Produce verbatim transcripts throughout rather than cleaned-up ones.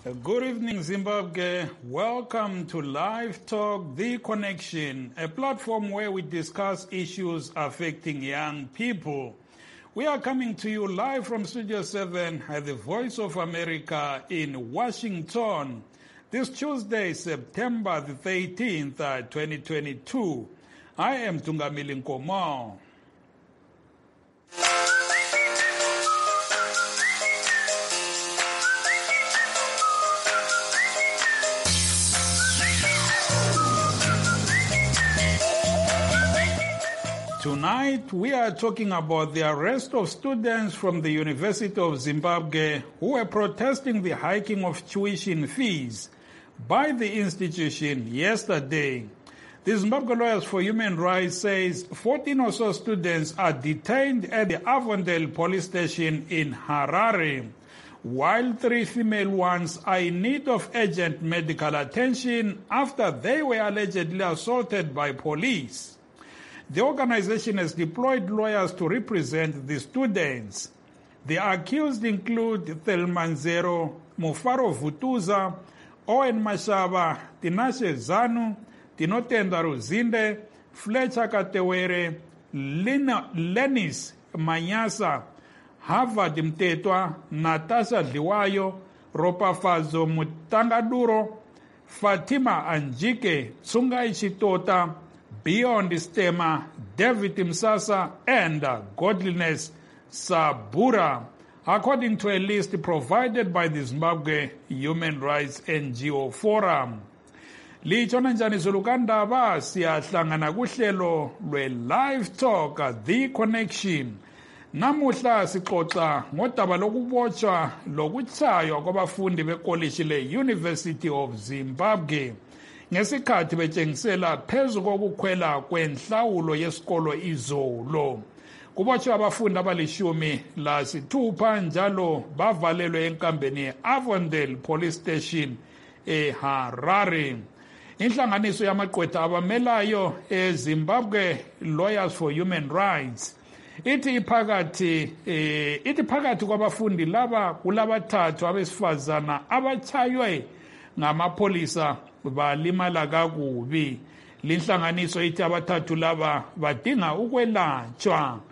Good evening, Zimbabwe. Welcome to Live Talk, The Connection, a platform where we discuss issues affecting young people. We are coming to you live from Studio seven at the Voice of America in Washington. This Tuesday, September the thirteenth, twenty twenty-two. I am Tungamili Nkomo. Tonight, we are talking about the arrest of students from the University of Zimbabwe who were protesting the hiking of tuition fees by the institution yesterday. The Zimbabwe Lawyers for Human Rights says fourteen or so students are detained at the Avondale police station in Harare, while three female ones are in need of urgent medical attention after they were allegedly assaulted by police. The organization has deployed lawyers to represent the students. The accused include Thelmanzero Mufaro Vutuza, Owen Mashaba, Tinashe Zanu, Tinotenda Ruzinde, Fletcher Katewere, Lenis Manyasa, Harvard Mtetwa, Natasha Liwayo, Ropafazo Mutangaduro, Fatima Anjike, Tsungai Chitota, Beyond Stema, David Msasa, and uh, Godliness Sabura, according to a list provided by the Zimbabwe Human Rights N G O Forum. Lichona njani zulukanda ba siyahlangana kuhlelo lwe-Live Talk, The Connection. Namuhla sixoxa ngodaba lokubotshwa lokutshaywa kwabafundi bekoliji le-University of Zimbabwe ngesikhathi betshengisela phezu kokukhwela kwenhlawulo yesikolo izolo. Kubotshwa abafundi abalishumi lasithupha njalo bavalelwe enkambeni ye-Avondale Police Station eHarare. Inhlanganiso yamaqwetha abamelayo eZimbabwe Lawyers for Human Rights ithi iphakathi eh, ithi phakathi kwabafundi laba kulabathathu abesifazana abachaywe ngamapolisa balimala kakubi. Linhlanganiso ithi abathathu laba badinga ukwelatshwa.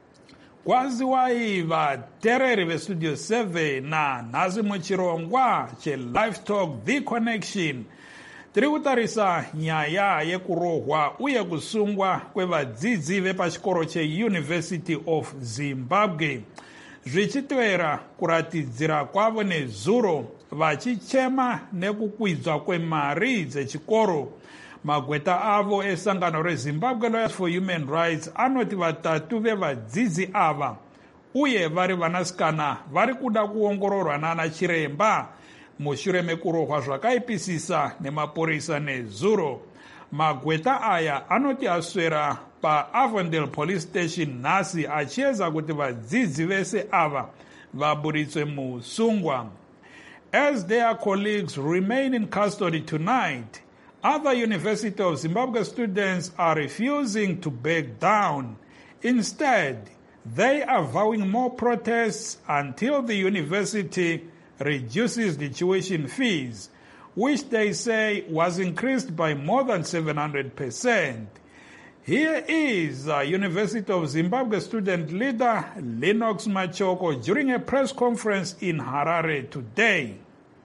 Kwaziwayiva tereri bestudio seven na nazi mochirongwa che Live Talk The Connection. Tiri kutarisa nyaya yekurohwa uye kusungwa kwevadzidzi vepachikoro che-University of Zimbabwe. Zvichitwera kuratidzira kwavo nezuro vachichema nekukwidzwa kwemari dzechikoro. Magweta avo esangano reZimbabwe Lawyers for Human Rights anoti vatatu vevadzidzi ava uye vari vanasikana vari kuda kuongororwa nana chiremba mushure mekurohwa zvakaipisisa nemapurisa nezuro. Magweta aya anoti aswera paAvondale Police Station nhasi achiedza kuti vadzidzi vese ava vaburitswe musungwa. As their colleagues remain in custody tonight, other University of Zimbabwe students are refusing to back down. Instead, they are vowing more protests until the university reduces the tuition fees, which they say was increased by more than seven hundred percent. Here is uh, University of Zimbabwe student leader Lennox Machoko during a press conference in Harare today.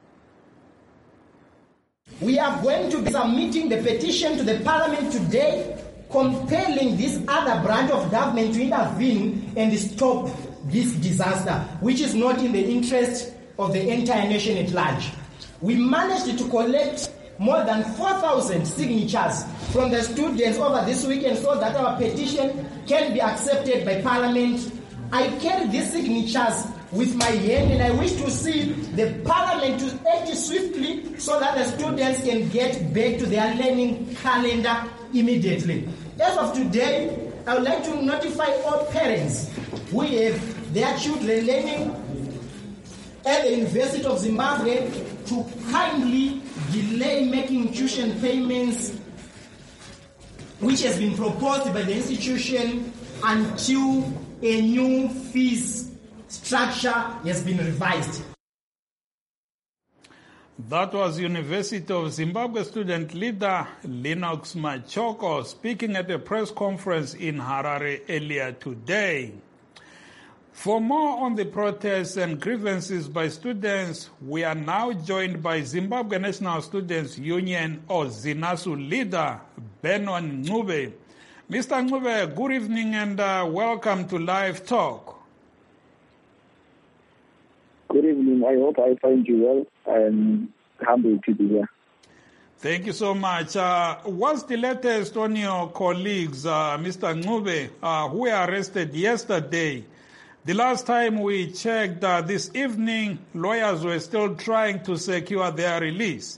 We are going to be submitting the petition to the parliament today, compelling this other branch of government to intervene and stop this disaster, which is not in the interest of the entire nation at large. We managed to collect more than four thousand signatures from the students over this weekend so that our petition can be accepted by parliament. I carry these signatures with my hand and I wish to see the parliament to act swiftly so that the students can get back to their learning calendar immediately. As of today, I would like to notify all parents who have their children learning at the University of Zimbabwe to kindly delay making tuition payments, which has been proposed by the institution, until a new fees structure has been revised. That was University of Zimbabwe student leader Lennox Machoko speaking at a press conference in Harare earlier today. For more on the protests and grievances by students, we are now joined by Zimbabwe National Students Union or ZINASU leader Benon Ncube. Mister Ncube, good evening and uh, welcome to Live Talk. Good evening. I hope I find you well. I'm humbled to be here. Thank you so much. Uh, what's the latest on your colleagues, uh, Mister Ncube, uh, who were arrested yesterday? The last time we checked uh, this evening, lawyers were still trying to secure their release.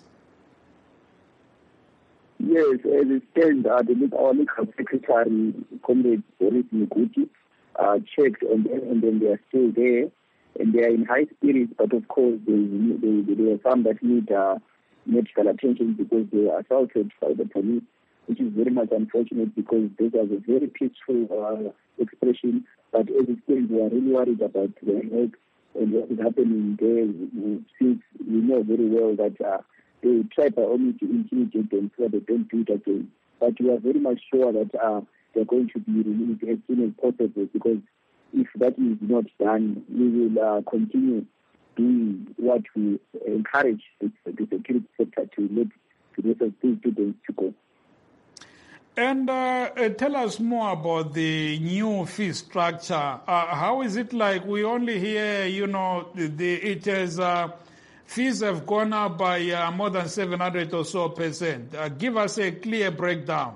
Yes, as it stands, uh, the, our legal secretary, Comrade Boris Miguti, uh, checked on them, and then they are still there. And they are in high spirits, but of course there, there, there are some that need uh, medical attention because they were assaulted by the police, which is very much unfortunate because this was a very peaceful uh, expression. But as it stands, we are really worried about their health and what is happening there, since we know very well that uh, they try by all means to intimidate them so that they don't do it again. But we are very much sure that uh, they're going to be released as soon as possible, because if that is not done, we will uh, continue doing what we encourage the, the security sector to let the rest of these students to go. And uh, uh, tell us more about the new fee structure. Uh, how is it like? We only hear, you know, the, the it is uh, fees have gone up by uh, more than seven hundred or so percent. Uh, give us a clear breakdown.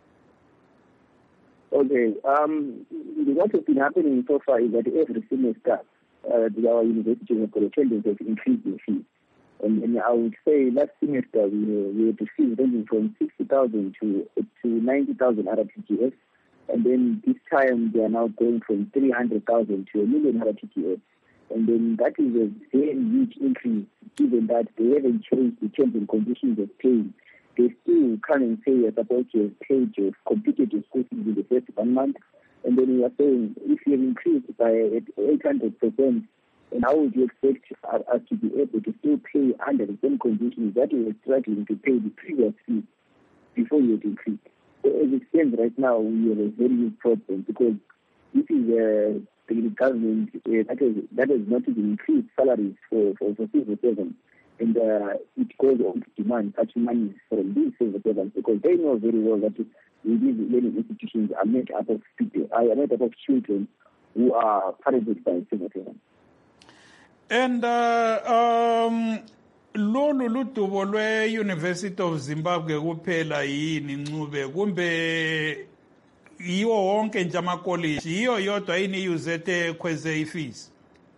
Okay. Um, what has been happening so far is that every semester, uh, our university have got attendance has increased in fees. And, and I would say last semester we, we had fees ranging from sixty thousand to to ninety thousand R T G S. And then this time they are now going from three hundred thousand to a million R T G S. And then that is a very huge increase, given that they haven't changed the terms and conditions of paying. They still come and say you're supposed to have paid your completed your school fees in the first one month. And then we are saying if you have increased by eight hundred percent, and how would you expect us to be able to still pay under the same conditions that you were struggling to pay the previous fee before you had increased? So as it stands right now, we have a very huge problem, because this is uh, the government uh, that, has, that has not even increased salaries for, for, for civil servants. And uh, it goes on to demand such money from these civil servants, because they know very well that these learning institutions are made up of people, are made up of children who are parented by civil servants. And uh, um, lolu ludubo lwe University of Zimbabwe kuphela yini Ncube, kumbe yiwo wonke nje amakoliji, yiyo yodwa yini iyuzethe kweze ifees?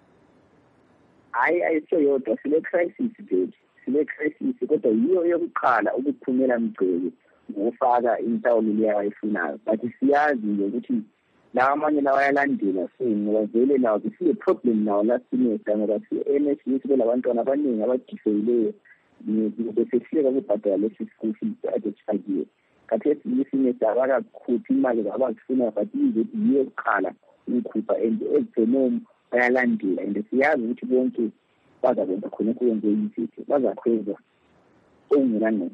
Hayi ayisho yodwa, sile crisis nje, sile crisis kodwa yiyo yokuqala ukuphumela mgceke ngofaka inhlawulo leyo ayifunayo. But siyazi nje ukuthi la amanye lawa ayalandela, ngoba vele nawo besiye problem nawo last semester, ngoba si-N S B sibela abantwana abaningi abadifeyileyo besehluleka ukubhadala lesi school fees ade sifakiwe. Khathesi le semester abakakhuphi imali abazifunayo, but yiyo yokuqala ukukhupha, and ekugcineni bayalandela, and siyazi ukuthi bonke bazakwenza khona kuyenze izinto, bazakhweza okungenangqondo.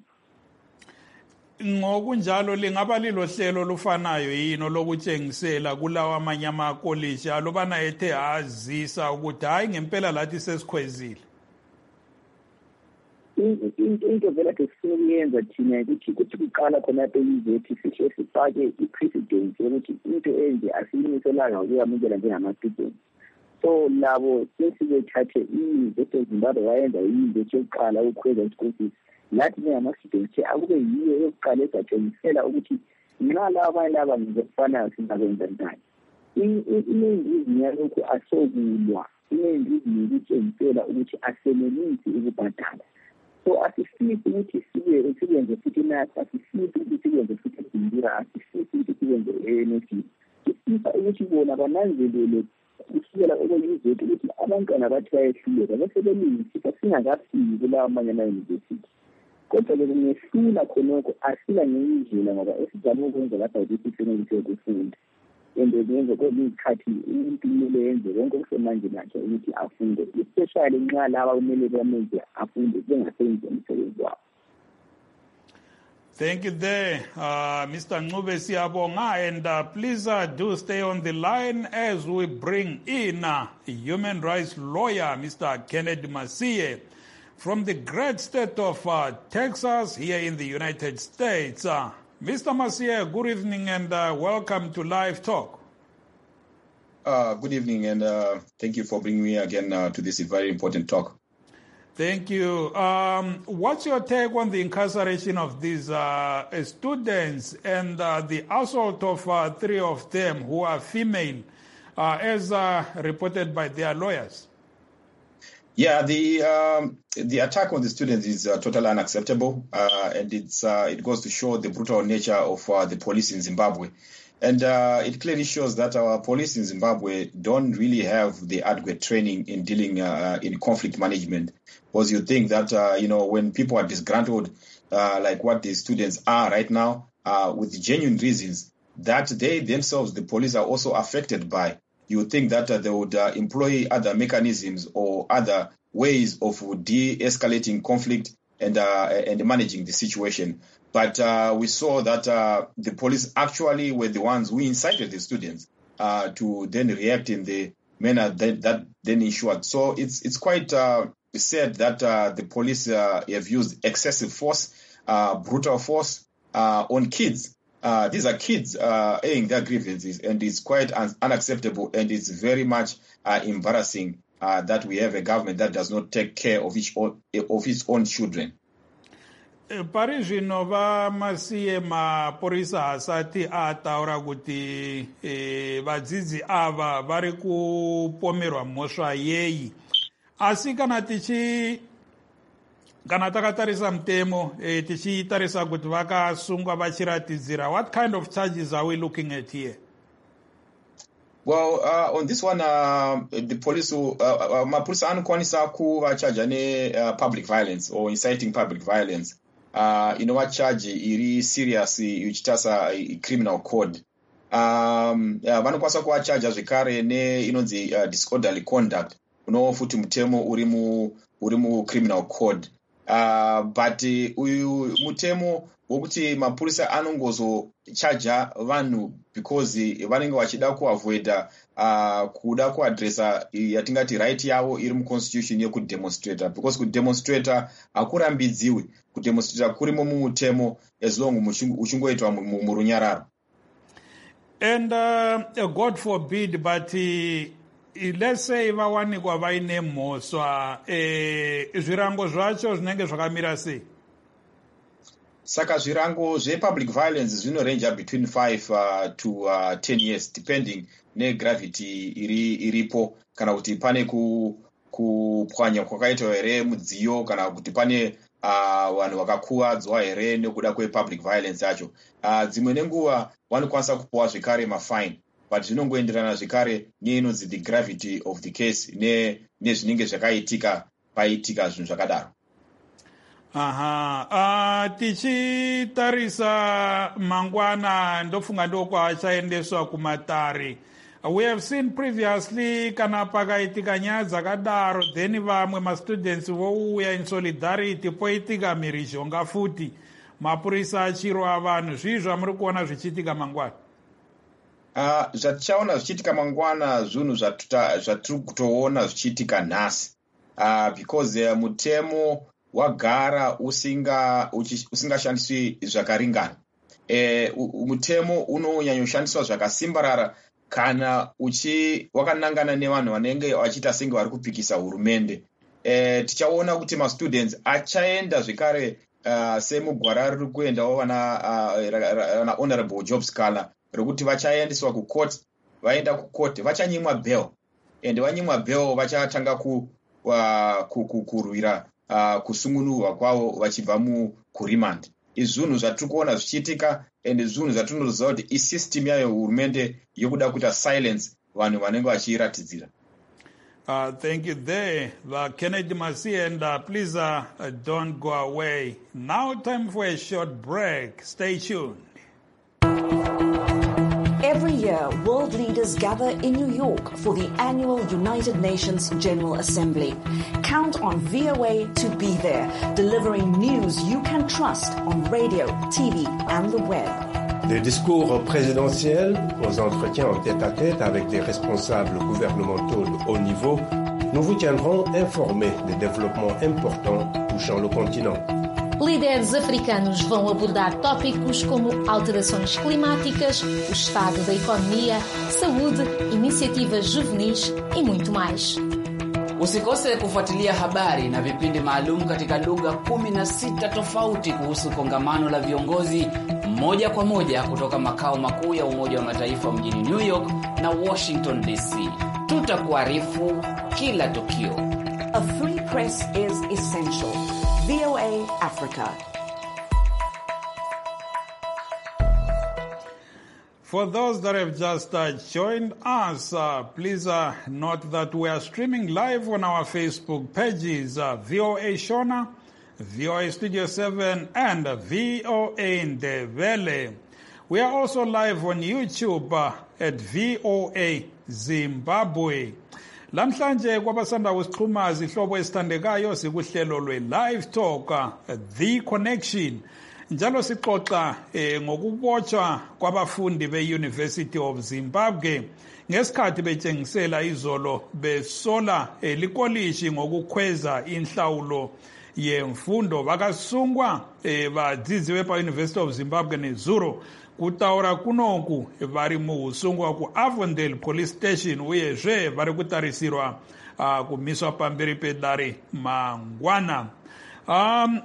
Ngokunjalo lingaba lilo hlelo lufanayo yini lokutshengisela kulawa amanye amakoliji alobana ethe azisa ukuthi hayi ngempela lathi sesikhwezile? Into vele ke sikuyenza thina ukuthi ukuthi kuqala khona eyizethu sihle sifake i-precedent yokuthi into enje asiyimiselanga ukuyamukela njengama-students. So labo sesibethathe i-University of Zimbabwe wayenza i-university yokuqala ukukhweza i-school fees. Nathi njengama-students akube yiyo yokuqala ezatshengisela ukuthi nxa laba abanye laba ngizokufanayo singakwenza njani. Iningi yalokhu asokulwa, iningi yikutshengisela ukuthi asenelisi ukubhadala. So asifisi ukuthi sibe sibenze futhi nathi, asifisi ukuthi sibenze futhi eZimbabwe, asifisi ukuthi sibenze e-N S B. Sifisa ukuthi bona bananzelele kusukela okuyizothu ukuthi abantwana bathi bayehluleka bese belungisa singakafiki kulawa amanye ama-university. Kodwa ke kungehlula khonokho asila ngendlela, ngoba esizama ukwenza lapha ukuthi senelise ukufunda. and ngenze kwelinye isikhathi impilo yenze konke okusemanje nakhe ukuthi afunde, especially nxa laba kumele bamenze afunde bengasenzi umsebenzi wabo. Thank you there, uh, Mister Ncube Siyabonga, and uh, please uh, do stay on the line as we bring in uh, human rights lawyer, Mister Kennedy Masie, from the great state of uh, Texas here in the United States. Uh, Mister Masie, good evening and uh, welcome to Live Talk. Uh, good evening and uh, thank you for bringing me again uh, to this very important talk. Thank you. Um, what's your take on the incarceration of these uh, students and uh, the assault of uh, three of them who are female, uh, as uh, reported by their lawyers? Yeah, the um, the attack on the students is uh, totally unacceptable, uh, and it's uh, it goes to show the brutal nature of uh, the police in Zimbabwe. And uh, it clearly shows that our police in Zimbabwe don't really have the adequate training in dealing uh, in conflict management. Because you think that, uh, you know, when people are disgruntled, uh, like what the students are right now, uh, with genuine reasons, that they themselves, the police, are also affected by, you think that uh, they would uh, employ other mechanisms or other ways of de-escalating conflict and uh, and managing the situation. But uh, we saw that uh, the police actually were the ones who incited the students uh, to then react in the manner that, that then ensured. So it's it's quite uh, sad that uh, the police uh, have used excessive force, uh, brutal force uh, on kids. Uh, these are kids uh, airing their grievances, and it's quite un- unacceptable, and it's very much uh, embarrassing uh, that we have a government that does not take care of its own, of its own children. Pari zvino vamasiye mapurisa hasati ataura kuti vadzidzi ava vari kupomerwa mhosva yei, asi kana tichi kana takatarisa mutemo tichitarisa kuti vakasungwa vachiratidzira, what kind of charges are we looking at here? Well, uh, on this one, uh, the police, uh, uh, mapurisa anokwanisa kuvachaja ne uh, public violence or inciting public violence. Uh, inova charge iri serious ichitasa criminal code. Um, vanokwanisa uh, kuvachaja zvekare ne inonzi uh, disorderly conduct, uno futi mutemo uri mu uri mu criminal code. Uh, but uyu uh, mutemo wokuti mapurisa anongozochaja vanhu because vanenge vachida kuavoida uh, kuda kuadresa yatingati right yavo iri muconstitution yekudemonstrata, because kudemonstrata hakurambidziwi, kudemonstrata kurimo mumutemo as long uchingoitwa murunyararo. And uh, God forbid, but uh, let's say vawanikwa vaine mhosva, eh, zvirango zvacho zvinenge zvakamira sei? Saka zvirango zvepublic violence zvinorange between five uh, to uh, ten years depending negravity iri iripo, kana kuti pane ku kupwanya kwakaitwa here mudziyo, kana kuti pane uh, vanhu vakakuwadzwa here nekuda kwepublic violence yacho. Uh, dzimwe nenguva vanokwanisa kupuwa zvekare mafine, but zvinongoenderana zvekare neinonzi the gravity of the case ne nezvinenge zvakaitika paitika zvinhu zvakadaro. Aha, uh, tichitarisa mangwana ndofunga ndokwachaendeswa kumatare. We have seen previously kana pakaitika nyaya dzakadaro, then vamwe mastudents vouya in solidarity, poitika mhirizhonga futi, mapurisa achirwa vanhu. Zvizvo amuri kuona zvichiitika mangwana? Uh, zvatichaona zvichiitika mangwana zvinhu zvatiri kutoona zvichiitika nhasi, uh, because uh, mutemo wagara usinga usingashandiswi zvakaringana. E, mutemo unonyanyoshandiswa zvakasimbarara kana uchi wakanangana nevanhu vanenge vachiita senge vari kupikisa hurumende. E, tichaona kuti mastudents achaenda zvekare uh, semugwara riri kuendawo vana uh, honorable Job Scala rekuti vachaendeswa kucourt, vaenda kucourt vachanyimwa bail, and vanyimwa bail vachatanga ku uh, kurwira Uh, kusungunurwa kwavo vachibva mukuremand. Izvi zvinhu zvatiri kuona zvichiitika, and zvinhu zvatinoziva kuti isystem yayo hurumende yokuda kuita silence vanhu vanenge vachiratidzira. Uh, thank you there, uh, Kennedy Masie, and uh, please uh, uh, don't go away. Now time for a short break. Stay tuned. Every year, world leaders gather in New York for the annual United Nations General Assembly. Count on V O A to be there, delivering news you can trust on radio, T V, and the web. Des discours présidentiels aux entretiens en tête-à-tête avec des responsables gouvernementaux de haut niveau, nous vous tiendrons informés des développements importants touchant le continent. Líderes africanos vão abordar tópicos como alterações climáticas, o estado da economia, saúde, iniciativas juvenis e muito mais. Usikose kufuatilia habari na vipindi maalum katika lugha kumi na sita tofauti kuhusu kongamano la viongozi moja kwa moja kutoka makao makuu ya Umoja wa Mataifa mjini New York na Washington D C. Tutakuarifu kila tukio. A free press is essential. V O A Africa. For those that have just uh, joined us, uh, please uh, note that we are streaming live on our Facebook pages, uh, V O A Shona, V O A Studio seven, and uh, V O A Ndebele. We are also live on YouTube uh, at V O A Zimbabwe. Lamhlanje kwabasanda usixhuma izihlobo esithandekayo sikuhlelo lwe-Live Talk, uh, The Connection. Njalo sixoxa eh, ngokubotshwa kwabafundi be-University of Zimbabwe ngesikhathi betshengisela izolo besola eh, likolishi ngokukhweza inhlawulo yemfundo bakasungwa eh, badzidziwe pa University of Zimbabwe neZulu kutaura kunoku vari muusungwa ku Avondale Police Station uyezve vari kutarisirwa uh, kumiswa pamberi pedare mangwana. um,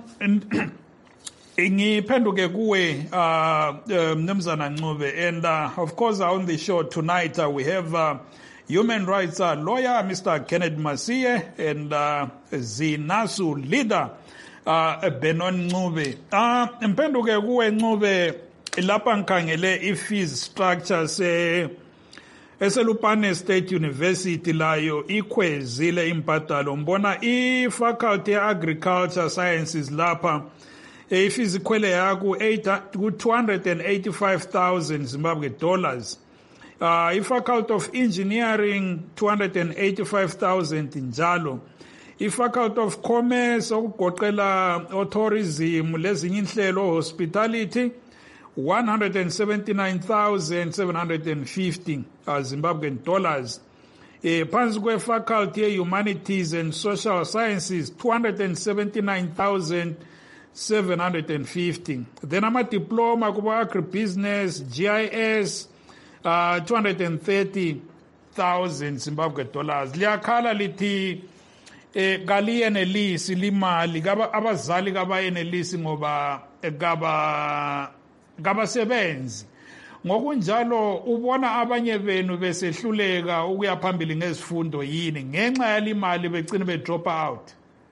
ngiphenduke kuwe uh, Mnumzana Ncube, and uh, of course on the show tonight uh, we have uh, human rights uh, lawyer Mister Kenneth Masiye and uh, Zinasu leader uh, Benon Ncube. uh, mphenduke kuwe Ncube, lapha ngikhangele i-fees structure se eselupane State University layo ikhwezile imbadalo. Mbona i-faculty agriculture sciences lapha if ikwele yaku ku two hundred eighty-five thousand Zimbabwe dollars. Uh, i-faculty of engineering two hundred eighty-five thousand njalo. I-faculty of commerce okugoqela tourism lezinye inhlelo hospitality one hundred seventy-nine thousand seven hundred fifty uh, Zimbabwean dollars. E phansi kwe-faculty ye-humanities and social sciences two hundred seventy-nine thousand seven hundred fifty. Then I'm a diploma kuba agribusiness, G I S, uh, two hundred thirty thousand Zimbabwe dollars. Liyakhala lithi eh kaliyenelisi limali kaba abazali kabayenelisi ngoba kaba kabasebenzi. Ngokunjalo ubona abanye benu besehluleka ukuya phambili ngezifundo yini ngenxa yalimali begcina be drop out.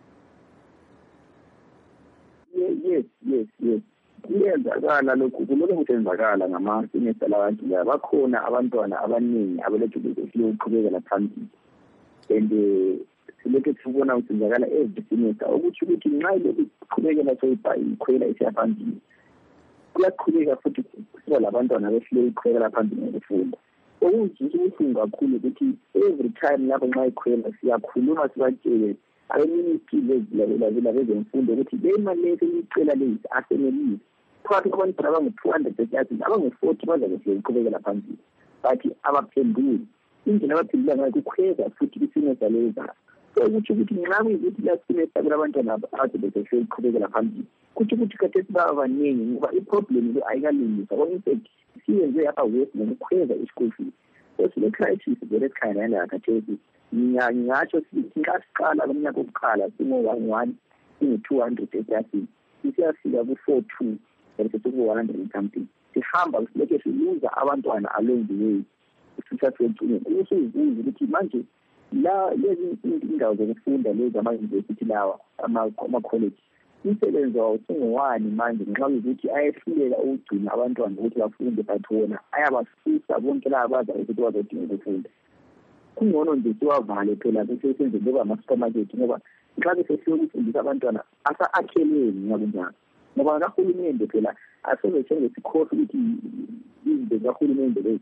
Yes, yes, yes. Kuyenzakala lokhu kumele kuyenzakala ngama-semester labantu la bakhona abantwana abaningi abelethu besehluleka ukuqhubekela phambili. And silokhu sibona kuyenzakala every semester ukuthi ukuthi nxa lokuqhubekela soyikhwela isiyaphambili. Kuyaqhubeka futhi kuba labantwana behluleka ukuqhubekela phambili ngokufunda. Okuyinto ebuhlungu kakhulu ukuthi every time lapho nxa ikhwela siyakhuluma sibatshele abeministry lezilalela bezemfundo ukuthi le mali leyo icela lezi asenelisi phakathi kwabantwana abangu-two hundred ekilasini abangu-forty bazabe sebeqhubekela phambili bathi abaphenduli indlela abaphendula ngayo kukhweza futhi kwisemester leyo. So kutsho ukuthi nxa kuyikuthi la semester kulabantwana ade beseqhubekela phambili kutsho ukuthi khathesi baba baningi ngoba iproblem le ayikalungiswa kwakuyisethi siyenze yapha west ngokukhweza i-school fees. So sile crisis vele sikhangela khathesi ngingatsho sithi nxa siqala lomnyaka wokuqala singo-one one singu-two hundred ekilasini sisiyafika ku-four two and sesiku-one hundred and something sihamba silokhe siluza abantwana along the way sisasecingeni. Ukusuzibuza ukuthi manje la lezi indawo zokufunda lezi ama-university lawa ama-college umsebenzi wawo singowani manje nxa ukuthi ayehlulela ukugcina abantwana ukuthi bafunde but wona ayabasusa bonke laba bazayo ukuthi bazodinga ukufunda. Kungcono nje siwavale phela bese senze njengoba ama-supermarket ngoba nxa besesiyo ukufundisa abantwana asa-akhelweni ngakunjalo ngoba kahulumende phela asebesenze sikhohle ukuthi izinto zikahulumende lezi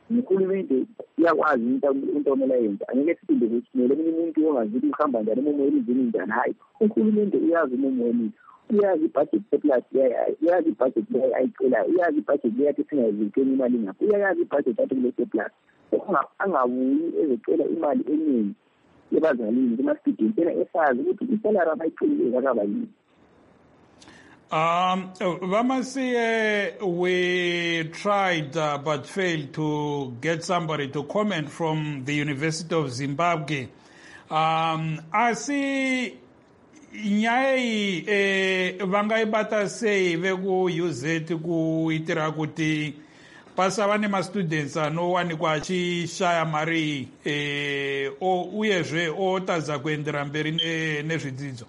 uhulumende uyakwazi into omele yenza. Angeke siphinde kusimele omunye umuntu ongazithi uhamba njani umumo elizini njani. Hayi, uhulumende uyazi umumo wemini, uyazi ibudget surplus, uyazi ibudget leyo ayicelayo, uyazi ibudget leyo athi singayizikeni imali ngapha, uyazi ibudget athi kule surplus. Angabuyi ezocela imali eningi yebazalini kuma-students yena esazi ukuthi isalari abayicelile kakabayini. Um, Vamasiye, we tried uh, but failed to get somebody to comment from the University of Zimbabwe. Um, asi nyaya iyi eh, vangaibata sei veku-U Z kuitira kuti pasava nemastudents anowanikwa achishaya mari eh, uyezve otadza kuendera mberi nezvidzidzo?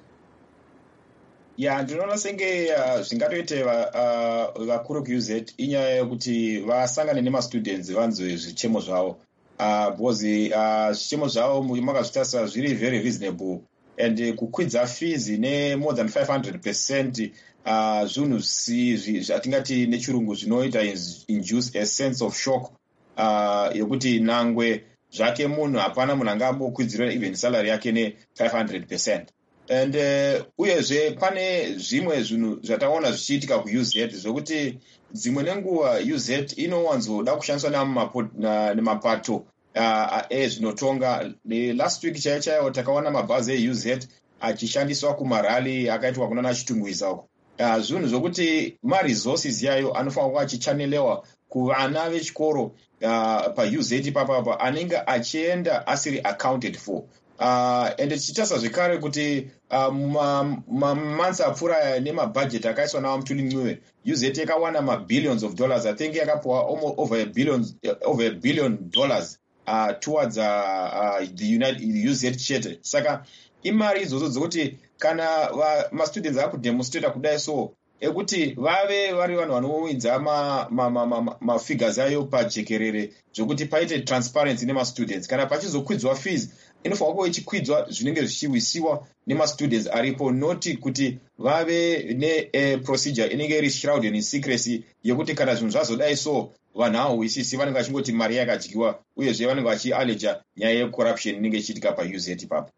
Ya, ndinoona senge uh, zvingatoite vakuru uh, ku-U Z inyaya yekuti vasangane nemastudents vanzwe zvichemo zvavo uh, because uh, zvichemo zvavo makazvitarisa zviri very reasonable and uh, kukwidza fees ne more than five hundred percent uh, zvinhu zvatingati nechirungu zvinoita induce a sense of shock uh, yokuti nangwe zvake munhu hapana munhu angambokwidzira even salary yake ne five hundred percent. And uh, uyezve pane zvimwe zvinhu zvataona zvichiitika ku-U Z zvokuti dzimwe nenguva U Z inowanzoda kushandiswa nemapato uh, ezvinotonga. Last week chaiyo chaiyo takaona mabhazi e-U Z achishandiswa kumarali akaitwa kunana chitungwiza uko. Uh, zvinhu zvokuti maresources yayo anofanira kuva achichanelewa kuvana vechikoro uh, pa-U Z ipapapa anenge achienda asiri accounted for. Uh, and tichitarisa zvekare kuti uh, mamonths apfuura nemabudget akaiswa navaMutuli Ncube, U Z yakawana mabillions of dollars. I think yakapuwa almost over a billion, uh, over a billion dollars uh, towards uh, uh, the United U Z chete. Saka imari idzodzo dzokuti kana mastudents akudemonstrata kudai so ekuti vave vari vanhu vanowidza mafigures ma, ma, ma ayo pajekerere zvokuti paite transparency nemastudents. Kana pachizokwidzwa fees inofanira kuva ichikwidzwa zvinenge zvichiwisiwa nemastudents aripo, noti kuti vave neprocedure inenge iri shrouded in secrecy yekuti kana zvinhu zvazodai so vanhu havawisisi vanenge vachingoti mari yakadyiwa, uyezve vanenge vachialeja nyaya yecorruption inenge ichiitika pa-U Z ipapo.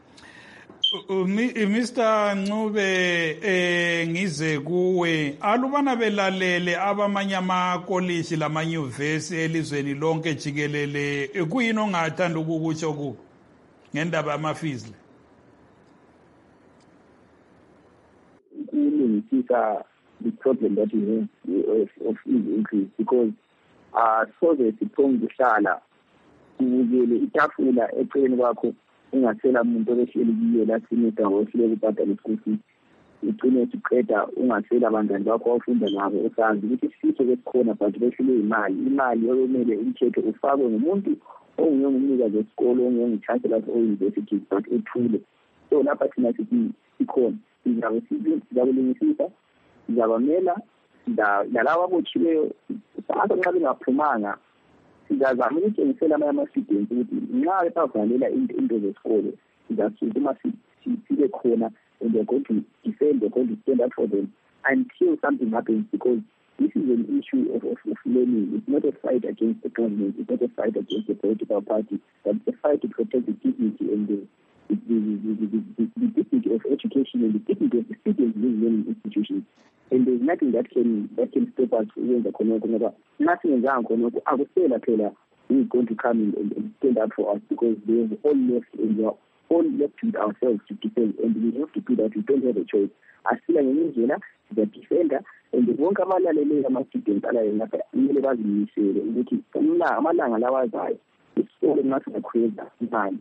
Mister Ncube, eh, ngize kuwe alubana belalele abamanye amakolishi lamanyuvesi elizweni lonke jikelele kuyini ongathanda ukukutsho kubo ngendaba yamafees le? Kulungisisa the problem that we have of, of fees increase because uh, soze siphonge kuhlala kubukele itafula eceleni kwakho ungasela umuntu obehleli kiyo la sineta ngohlele ukubhadala ischool fees, ugcine siqeda ungasela abangani bakho awufunda nabo usazi ukuthi isifiso besikhona but behlele imali imali okumele umthetho ufakwe ngumuntu ongumnikazi wesikolo ongumchancellor of universities but ethule. So lapha thina sithi ikhona sizabe sizakulungisisa, sizabamela nalabo abotshiweyo sabantu nxa bengaphumanga sizazama ukutshengisela amanye ama-students ukuthi nxa besavalela into zesikolo sizasuka uma sibe khona and they're going to defend, they're going to stand up for them until something happens, because this is an issue of, of, of learning. It's not a fight against the government, it's not a fight against the political party, but it's a fight to protect the dignity and the the, the, the, the, the, the dignity of education and the dignity of the students in these learning institutions. And there's nothing that can that can stop us when the Konoko. Nothing is going to I would say that who is going to come in and, and stand up for us, because there's all left and we are all left with ourselves to defend, and we have to do that. We don't have a choice. I feel like in the defender and the won't come out of my students are really bazimisele ukuthi amalanga lawa azayo isikole nathi create imali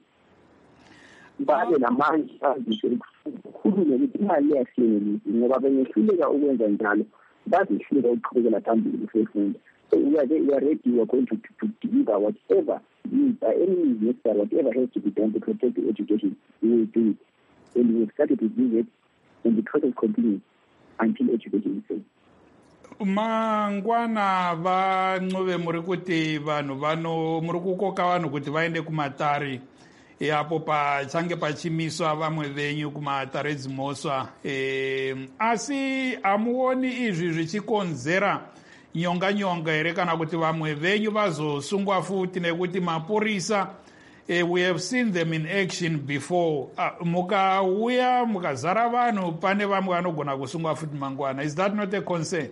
babe namanje azisho ukukhuluma ukuthi imali yahlelelisa ngoba bengehluleka ukwenza njalo bazihluleka ukuqhubekela phambili ukufunda. So we are, we are ready, we are going to, to, to deliver whatever means, by any means necessary, whatever has to be done to protect the education, we will do it. And we have started to do it, and the process continues until education is safe. Mangwana va Ncube muri kuti vanhu vano muri kukoka vanhu kuti vaende kumatari apo pachange pachimiswa vamwe venyu kumatare edzimhosva, e, asi hamuoni izvi zvichikonzera nyonga nyonga here kana kuti vamwe venyu vazosungwa futi nekuti mapurisa uh, we have seen them in action before. Uh, mukauya mukazara vanhu pane vamwe vanogona kusungwa futi mangwana. Is that not a concern?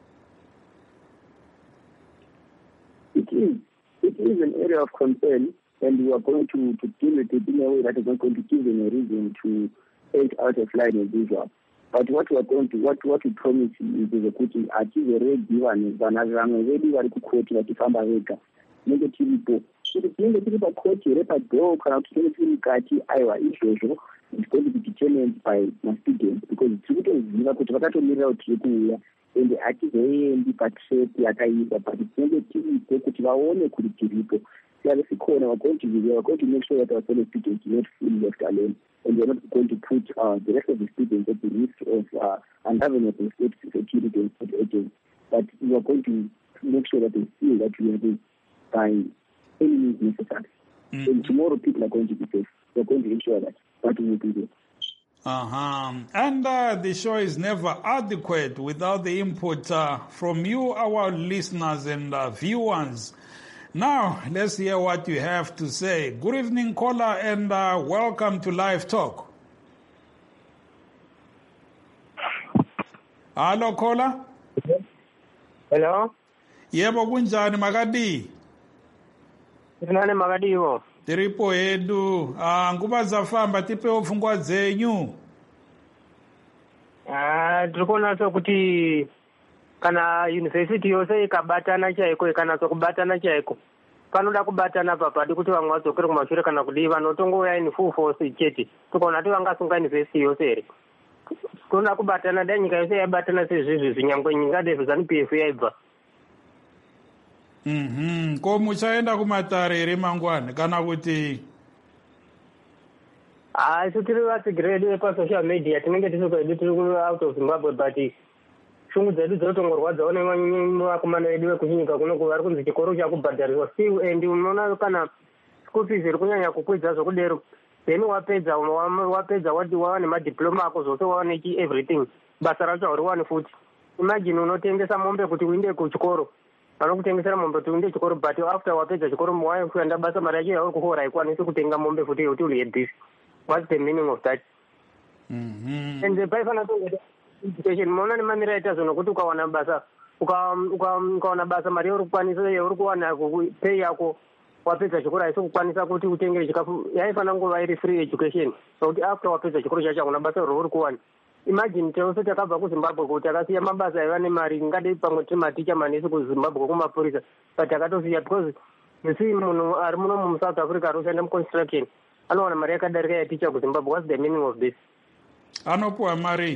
It is. It is an area of concern, and we are going to, to deal with it in a way that is not going to give them a reason to act out of line as usual. But what we are going to, what what we promise is kuti atizoreji vanhu vana vamwe vedu vari kukoti vachifamba vega tinenge tiripo kuti tinenge tiri pakoti here padhoo kana kuti tinenge tiri mukati aiwa izvozvo is going to be determined by mastudents because tiri kutoziva kuti vakatomirira kuti tiri kuuya ende hatizoendi patrap yakaipa but tinenge tiripo kuti vaone kuti tiripo. Saka sikona we're going to be there, we're going to make sure that our fellow students are not fully left alone, and we're not going to put uh, the rest of the students at the risk of uh, ungovernable state security and state agents. But we are going to make sure that they feel that we are there by any means necessary. Mm. And tomorrow people are going to be safe. We're going to ensure that, but we will be there. Uh-huh. And uh, the show is never adequate without the input uh, from you, our listeners and uh, viewers. Now, let's hear what you have to say. Good evening, caller, and uh, welcome to Live Talk. Hello, caller. Hello. Yebo kunjani makadi? Nani makadi yo? Tiripo edu. Ah, nguva zafamba tipe ufungwa zenyu. Ah, tukona so kuti kana university yose ikabatana chaiko ikanatsa kubatana chaiko panoda kubatana papadi kuti vamwe vadzokere kumashure kana kudii vanotongouya in full force chete tikaona kuti vangasunga university yose here tinoda kubatana dai nyika yose yabatana sezvizvi zvinyangwe nyika dezvo zanup f yaibva. Mhm. Ko muchaenda kumatare here mangwana kana kuti ah isu tiri vatsigiredu pasocial media tinenge tisokwedu tiri out of Zimbabwe but shungu dzedu dzinotongorwadzawo nevakomana vedu vekuchinyika kunoku vari kunzi chikoro chakubhadhariswa still and unoona kana school fees iri kunyanya kukwidza zvokudero then wapedza wapedza wati wava nemadiploma ako zvose wava nechi everything basa racho hauriwani futi. Imagine unotengesa mombe kuti uinde kuchikoro vanokutengesera mombe kuti uinde chikoro but after wapedza chikoro wakuenda basa mari yacho yauri kuhora haikwanisi kutenga mombe futi yekuti uli had this. What's the meaning of that? Mm-hmm. And the paifana to education mona nemamira aita zvono kuti ukawana basa ukawana basa mari yauri kukwanisa yauri kuwana pay yako wapedza chikoro haisi kukwanisa kuti utengere chikafu yaifana nguva iri free education sokuti after wapedza chikoro chacho hakuna basa rauri kuwana. Imagine tose takabva kuZimbabwe kuti takasiya mabasa aiva nemari ngadei pamwe tiri maticha manesi kuZimbabwe kumapurisa but takatosiya because misi munhu ari muno muSouth Africa ari kushanda muconstruction anowana mari yakadarika yaticha kuZimbabwe. What's the meaning of this? Anopuwa mari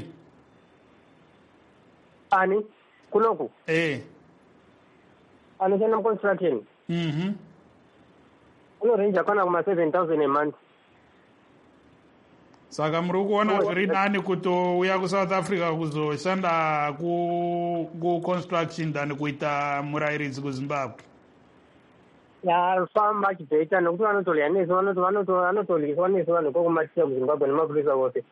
ani kunoku eh anoshanda muconstruction mhm unorenja kana kuma seven thousand a month. Saka muri kuona zviri nani kutouya kuSouth Africa kuzoshanda kuconstruction than kuita murayiridzi kuZimbabwe. Ya far much better nokuti vanotolya nesu vanotoliswa nesu vanhu kokumaticha kuZimbabwe nemapurisa vose.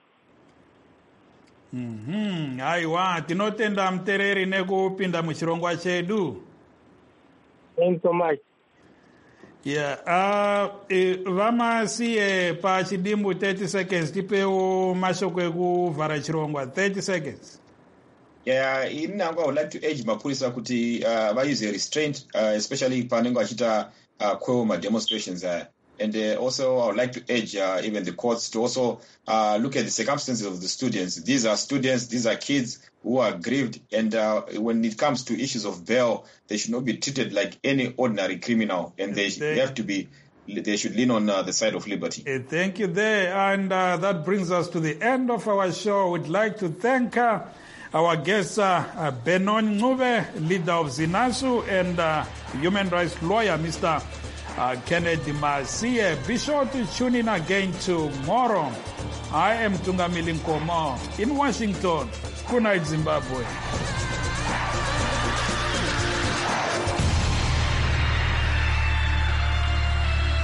Mhm. Aiwa, tinotenda mutereri nekupinda muchirongwa chedu. Thank you so much. Yeah, uh, e, vamasiye pachidimbu thirty seconds tipewo mashoko ekuvhara chirongwa thirty seconds. Yeah, in Nangwa, I would like to urge mapurisa kuti uh, vause restraint, uh, especially panengo achita uh, kwema demonstrations. Uh, and uh, also, I would like to urge uh, even the courts to also uh, look at the circumstances of the students. These are students, these are kids who are grieved. And uh, when it comes to issues of bail, they should not be treated like any ordinary criminal. And they, they have to be, they should lean on uh, the side of liberty. Uh, thank you there. And uh, that brings us to the end of our show. We'd like to thank uh, our guest, uh, uh, Benon Ncube, leader of ZINASU, and uh, human rights lawyer, Mister Uh, Kennedy Masiye. Be sure to tune in again tomorrow. I am Tungamili Nkomo in Washington. Good night, Zimbabwe.